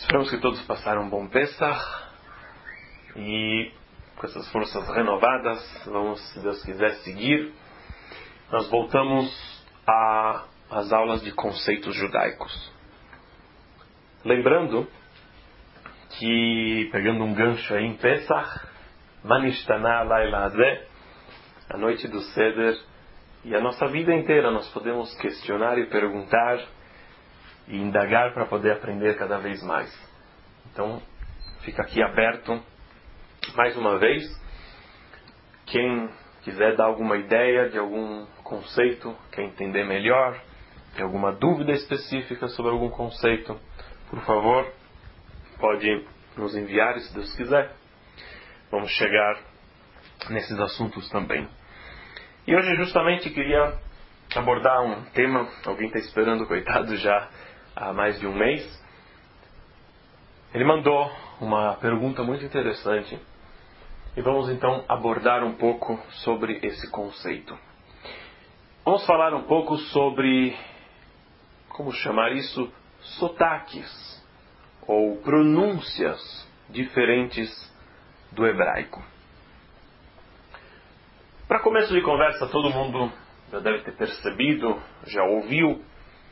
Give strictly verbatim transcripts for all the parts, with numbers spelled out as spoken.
Esperamos que todos passaram um bom Pesach e com essas forças renovadas vamos, se Deus quiser, seguir. Nós voltamos às aulas de conceitos judaicos. Lembrando que, pegando um gancho aí em Pesach, Manishtaná Laila Hazeh, a noite do Seder, e a nossa vida inteira nós podemos questionar e perguntar e indagar para poder aprender cada vez mais. Então, fica aqui aberto mais uma vez. Quem quiser dar alguma ideia de algum conceito, quer entender melhor, tem alguma dúvida específica sobre algum conceito, por favor, pode nos enviar, se Deus quiser. Vamos chegar nesses assuntos também. E hoje justamente queria abordar um tema, alguém está esperando, coitado, já há mais de um mês. Ele mandou uma pergunta muito interessante e vamos então abordar um pouco sobre esse conceito. Vamos falar um pouco sobre, como chamar isso, sotaques ou pronúncias diferentes do hebraico. Para começo de conversa, todo mundo já deve ter percebido, já ouviu,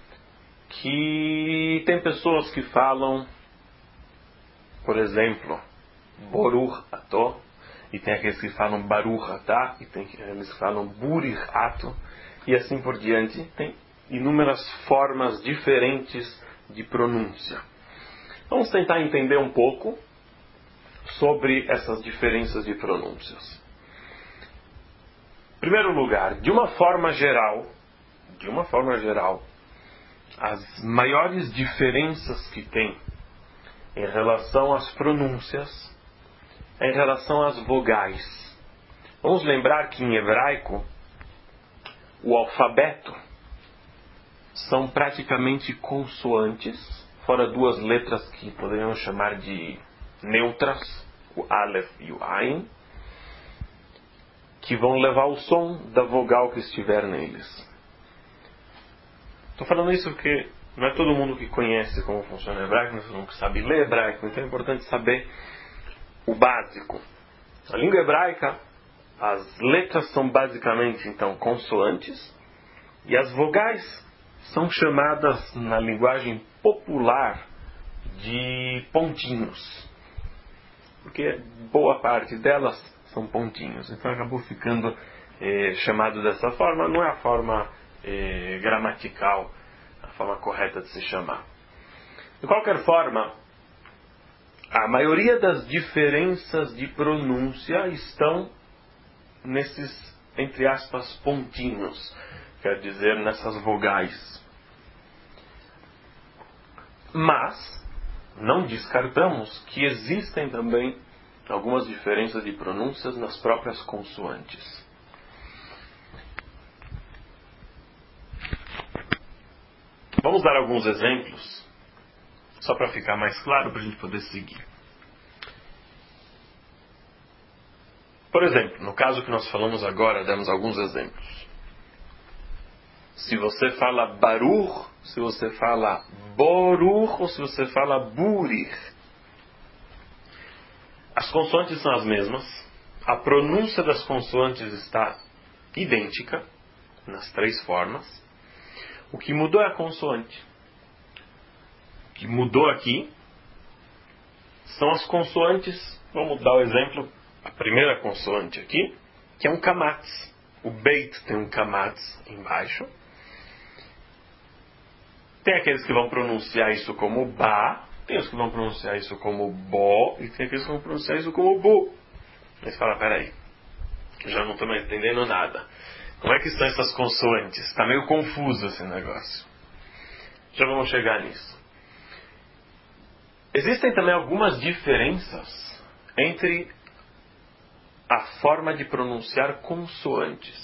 que tem pessoas que falam, por exemplo, Boruch Ato, e tem aqueles que falam Baruch Atah, e tem aqueles que falam Burich Ato, e assim por diante. Tem inúmeras formas diferentes de pronúncia. Vamos tentar entender um pouco sobre essas diferenças de pronúncias. Em primeiro lugar, de uma forma geral, de uma forma geral, as maiores diferenças que tem em relação às pronúncias é em relação às vogais. Vamos lembrar que em hebraico o alfabeto são praticamente consoantes, fora duas letras que poderíamos chamar de neutras, o Aleph e o Ain, que vão levar o som da vogal que estiver neles. Estou falando isso porque não é todo mundo que conhece como funciona o hebraico, não é todo mundo que sabe ler hebraico, então é importante saber o básico. A língua hebraica, as letras são basicamente então consoantes e as vogais são chamadas na linguagem popular de pontinhos, porque boa parte delas são pontinhos, então acabou ficando eh, chamado dessa forma. Não é a forma eh, gramatical, a forma correta de se chamar. De qualquer forma, a maioria das diferenças de pronúncia estão nesses, entre aspas, pontinhos, quer dizer, nessas vogais. Mas não descartamos que existem também algumas diferenças de pronúncias nas próprias consoantes. Vamos dar alguns exemplos, só para ficar mais claro, para a gente poder seguir. Por exemplo, no caso que nós falamos agora, demos alguns exemplos. Se você fala Baruch, se você fala Boruch, ou se você fala Burich. As consoantes são as mesmas, a pronúncia das consoantes está idêntica, nas três formas. O que mudou é a consoante. O que mudou aqui são as consoantes. Vamos dar o exemplo, a primeira consoante aqui, que é um kamatz. O beit tem um kamatz embaixo. Tem aqueles que vão pronunciar isso como ba, tem os que vão pronunciar isso como bo, e tem aqueles que vão pronunciar isso como bu. Aí você fala, peraí, eu já não estou mais entendendo nada. Como é que estão essas consoantes? Está meio confuso esse negócio. Já vamos chegar nisso. Existem também algumas diferenças entre a forma de pronunciar consoantes.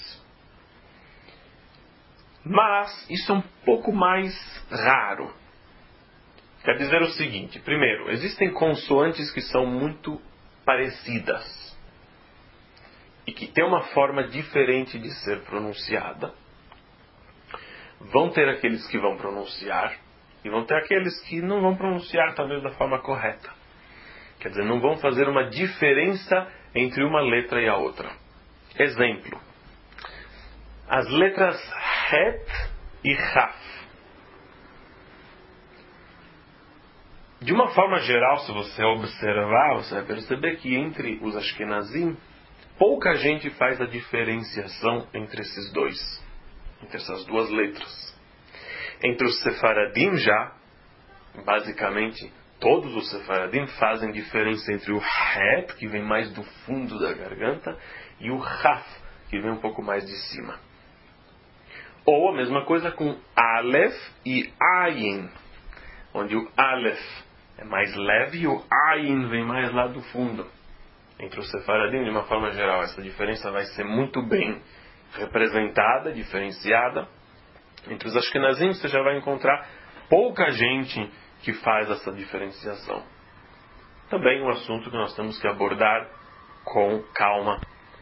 Mas isso é um pouco mais raro. Quer dizer o seguinte: primeiro, existem consoantes que são muito parecidas e que têm uma forma diferente de ser pronunciada. Vão ter aqueles que vão pronunciar E vão ter aqueles que não vão pronunciar talvez da forma correta. Quer dizer, não vão fazer uma diferença entre uma letra e a outra. Exemplo. As letras Het e Raf. De uma forma geral, se você observar, você vai perceber que entre os Ashkenazim, pouca gente faz a diferenciação entre esses dois, entre essas duas letras. Entre os Sefaradim já, basicamente, todos os Sefaradim fazem diferença entre o Het, que vem mais do fundo da garganta, e o Raf, que vem um pouco mais de cima. Ou a mesma coisa com Aleph e Ayin, onde o Aleph é mais leve e o Ayin vem mais lá do fundo. Entre os Sefaradim, de uma forma geral, essa diferença vai ser muito bem representada, diferenciada. Entre os Ashkenazim, você já vai encontrar pouca gente que faz essa diferenciação. Também um assunto que nós temos que abordar com calma.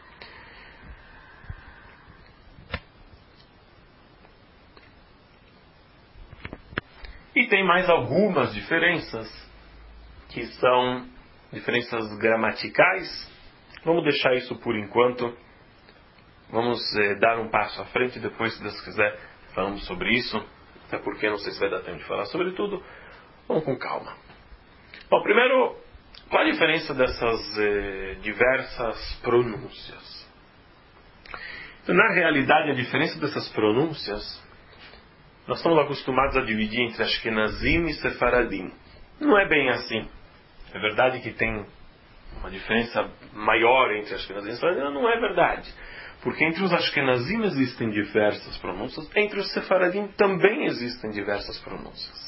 E tem mais algumas diferenças, que são diferenças gramaticais. Vamos deixar isso por enquanto. Vamos eh, dar um passo à frente, depois, se Deus quiser, falamos sobre isso. Até porque não sei se vai dar tempo de falar sobre tudo. Vamos com calma. Bom, primeiro, qual a diferença dessas eh, diversas pronúncias? Então, na realidade, a diferença dessas pronúncias, nós estamos acostumados a dividir entre Ashkenazim e Sefaradim. Não é bem assim. É verdade que tem uma diferença maior entre Ashkenazim e Sefaradim. Não é verdade. Porque entre os Ashkenazim existem diversas pronúncias, entre os Sefaradim também existem diversas pronúncias.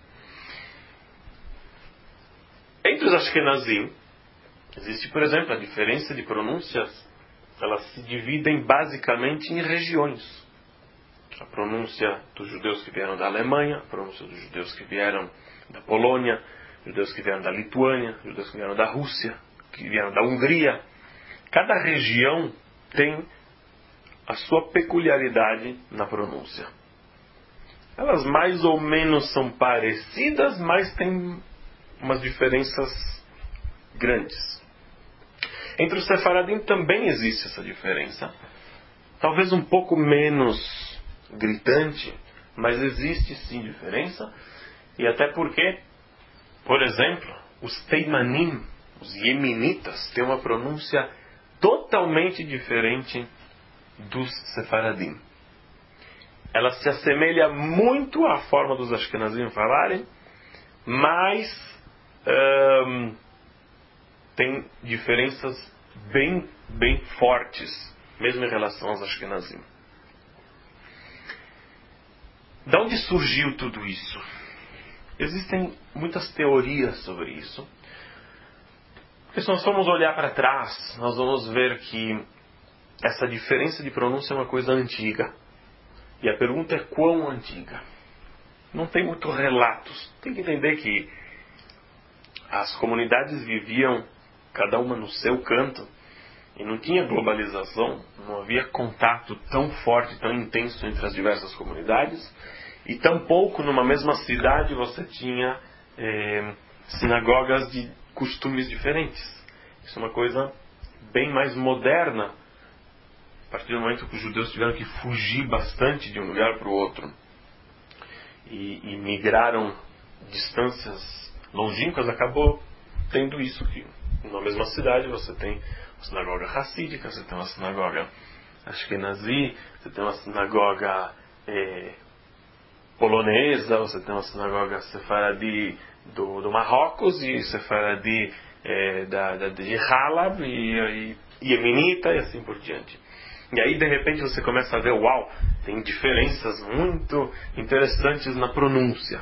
Entre os Ashkenazim, existe, por exemplo, a diferença de pronúncias, elas se dividem basicamente em regiões. A pronúncia dos judeus que vieram da Alemanha, a pronúncia dos judeus que vieram da Polônia, judeus que vieram da Lituânia, judeus que vieram da Rússia, que vieram da Hungria. Cada região tem a sua peculiaridade na pronúncia. Elas mais ou menos são parecidas, mas têm umas diferenças grandes. Entre os Sefaradim também existe essa diferença. Talvez um pouco menos gritante, mas existe sim diferença. E até porque, por exemplo, os Teimanim, os Yemenitas, têm uma pronúncia totalmente diferente dos Sefaradim. Ela se assemelha muito à forma dos Ashkenazim falarem, mas hum, tem diferenças bem, bem fortes, mesmo em relação aos Ashkenazim. De onde surgiu tudo isso? Existem muitas teorias sobre isso. Porque se nós formos olhar para trás, nós vamos ver que essa diferença de pronúncia é uma coisa antiga. E a pergunta é quão antiga? Não tem muitos relatos. Tem que entender que as comunidades viviam cada uma no seu canto e não tinha globalização, não havia contato tão forte, tão intenso entre as diversas comunidades, e tampouco numa mesma cidade você tinha eh, sinagogas de costumes diferentes. Isso é uma coisa bem mais moderna, a partir do momento que os judeus tiveram que fugir bastante de um lugar para o outro e, e migraram distâncias longínquas, acabou tendo isso, que na mesma cidade você tem uma sinagoga hassídica, você tem uma sinagoga ashkenazi, você tem uma sinagoga eh, polonesa, você tem uma sinagoga sefaradi do, do Marrocos e sefaradi eh, da, da, de Halab e, e Yemenita e assim por diante. E aí de repente você começa a ver, uau, tem diferenças muito interessantes na pronúncia.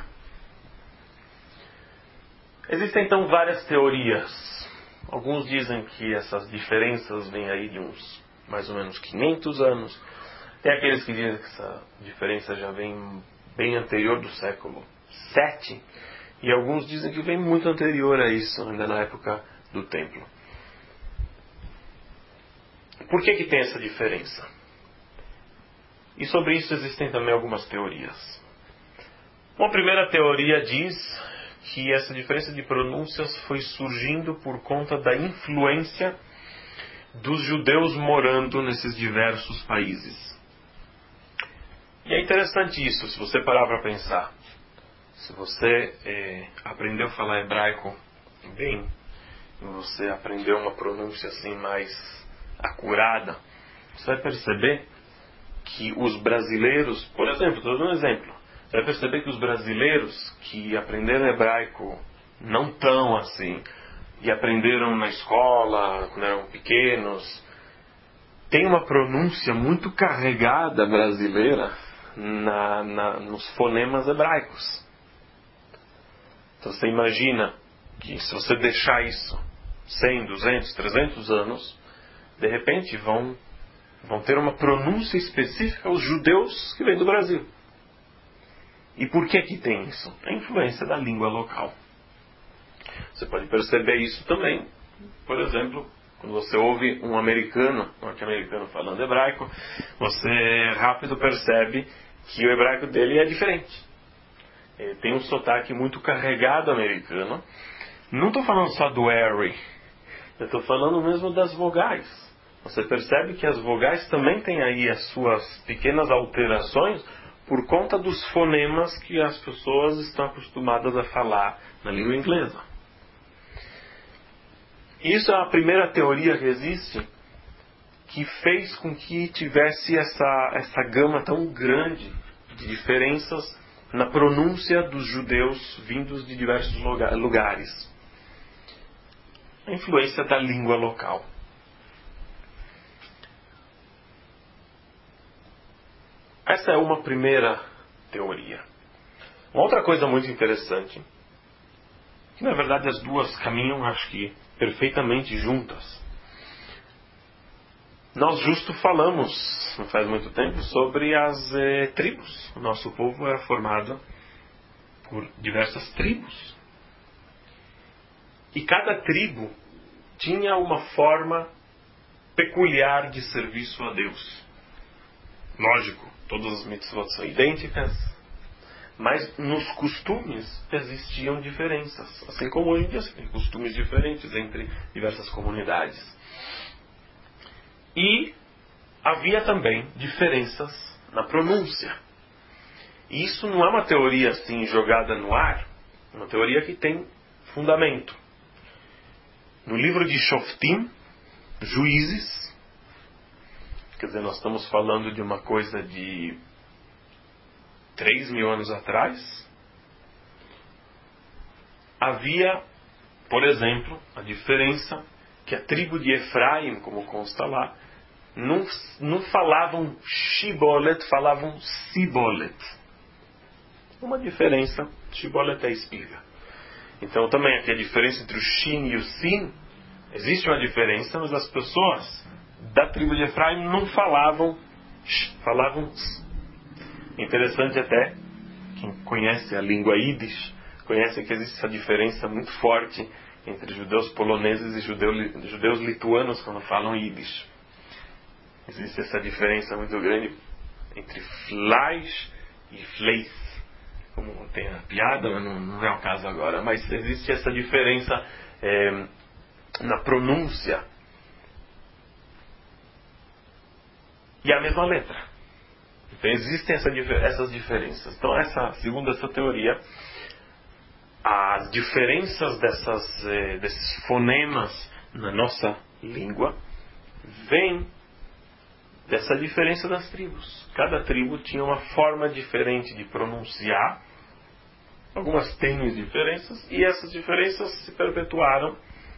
Existem então várias teorias. Alguns dizem que essas diferenças vêm aí de uns mais ou menos quinhentos anos. Tem aqueles que dizem que essa diferença já vem bem anterior do século sete. E alguns dizem que vem muito anterior a isso, ainda na época do templo. Por que que tem essa diferença? E sobre isso existem também algumas teorias. Uma primeira teoria diz que essa diferença de pronúncias foi surgindo por conta da influência dos judeus morando nesses diversos países. E é interessante isso, se você parar para pensar. Se você é, aprendeu a falar hebraico bem, e você aprendeu uma pronúncia assim mais acurada, você vai perceber que os brasileiros, por exemplo, estou dando um exemplo, você vai perceber que os brasileiros que aprenderam hebraico não tão assim, e aprenderam na escola, quando eram pequenos, tem uma pronúncia muito carregada brasileira na, na, nos fonemas hebraicos. Então você imagina que se você deixar isso cem, duzentos, trezentos anos, de repente vão, vão ter uma pronúncia específica aos judeus que vêm do Brasil. E por que que tem isso? A influência da língua local. Você pode perceber isso também, por exemplo, quando você ouve um americano, um norte-americano falando hebraico, você rápido percebe que o hebraico dele é diferente. Ele tem um sotaque muito carregado americano. Não estou falando só do Harry, eu estou falando mesmo das vogais. Você percebe que as vogais também têm aí as suas pequenas alterações por conta dos fonemas que as pessoas estão acostumadas a falar na língua inglesa. Isso é a primeira teoria que existe que fez com que tivesse essa, essa gama tão grande de diferenças na pronúncia dos judeus vindos de diversos lugares. A influência da língua local. Essa é uma primeira teoria. Uma outra coisa muito interessante, que na verdade as duas caminham, acho que, perfeitamente juntas. Nós justo falamos, não faz muito tempo, sobre as eh, tribos. O nosso povo era formado por diversas tribos. E cada tribo tinha uma forma peculiar de serviço a Deus. Lógico, todas as mitzvot são idênticas, mas nos costumes existiam diferenças. Assim como hoje em dia tem costumes diferentes entre diversas comunidades. E havia também diferenças na pronúncia. E isso não é uma teoria assim jogada no ar, é uma teoria que tem fundamento. No livro de Shoftim, Juízes, quer dizer, nós estamos falando de uma coisa de três mil anos atrás, havia, por exemplo, a diferença que a tribo de Efraim, como consta lá, não, não falavam shibolet, falavam sibolet. Uma diferença, shibolet é espiga. Então também aqui a diferença entre o shin e o sin, existe uma diferença, mas as pessoas da tribo de Efraim não falavam sh, falavam s. Interessante até, quem conhece a língua Yiddish, conhece que existe essa diferença muito forte entre judeus poloneses e judeus, judeus lituanos quando falam Yiddish. Existe essa diferença muito grande entre Fleisch e Fleisch. Como tem a piada, mas não, não é o caso agora. Mas existe essa diferença é, na pronúncia. E a mesma letra. Então existem essa, essas diferenças. Então, essa, segundo essa teoria, as diferenças dessas, eh, desses fonemas na nossa língua vêm dessa diferença das tribos. Cada tribo tinha uma forma diferente de pronunciar, algumas tênues diferenças, e essas diferenças se perpetuaram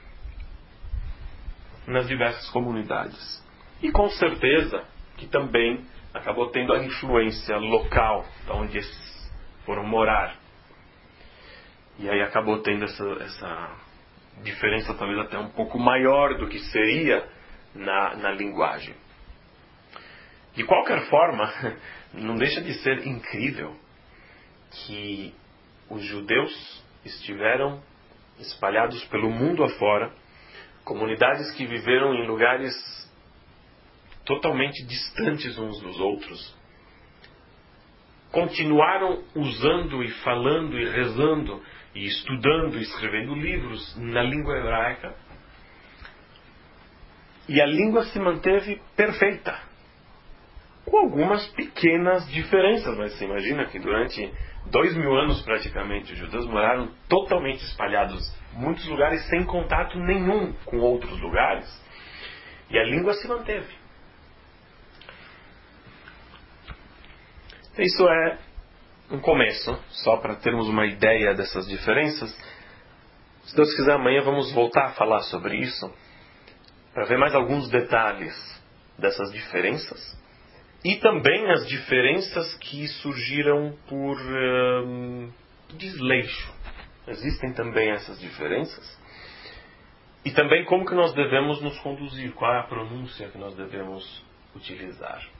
nas diversas comunidades. E com certeza que também acabou tendo a influência local, de onde eles foram morar. E aí acabou tendo essa, essa diferença talvez até um pouco maior do que seria na, na linguagem. De qualquer forma, não deixa de ser incrível que os judeus estiveram espalhados pelo mundo afora, comunidades que viveram em lugares totalmente distantes uns dos outros, continuaram usando e falando e rezando e estudando e escrevendo livros na língua hebraica. E a língua se manteve perfeita, com algumas pequenas diferenças. Mas você imagina que durante dois mil anos praticamente os judeus moraram totalmente espalhados em muitos lugares sem contato nenhum com outros lugares. E a língua se manteve. Isso é um começo, só para termos uma ideia dessas diferenças. Se Deus quiser, amanhã vamos voltar a falar sobre isso, para ver mais alguns detalhes dessas diferenças. E também as diferenças que surgiram por hum, desleixo. Existem também essas diferenças. E também como que nós devemos nos conduzir, qual é a pronúncia que nós devemos utilizar.